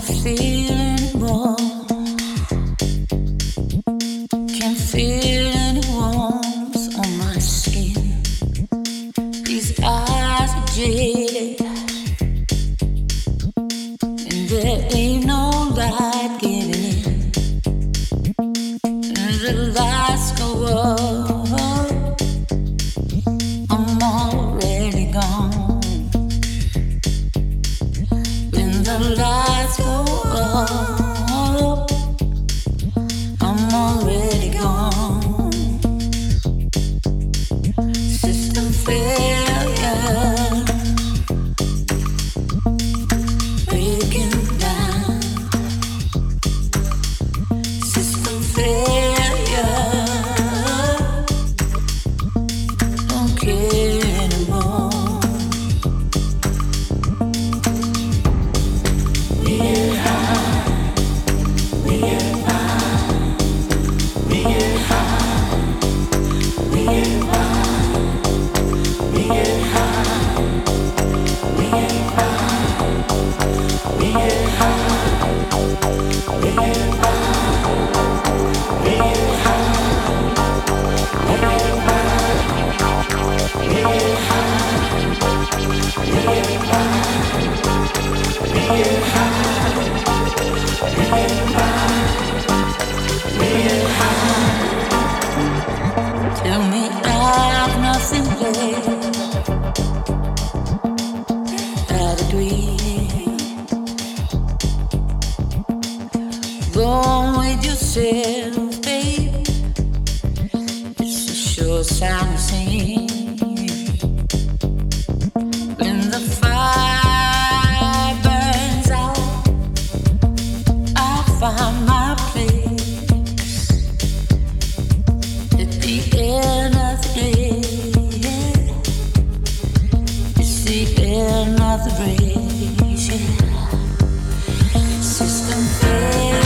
feel anymore. Can't feel any warmth on my skin. These eyes are jaded, and there ain't no light getting in. And the lights go up, I'm already gone. When the lights go up, I'm already gone. System failure, breaking down. System failure, don't care anymore. We get high, we get high, we get high, we get high, we get high, we get high, we get high, we get tell me I've nothing left. I'd agree. Go on with yourself, babe. It's a sure sign of sin. When the fire burns out, I'll find my place at the end of the day. It's the end of the race. Yeah. System fails.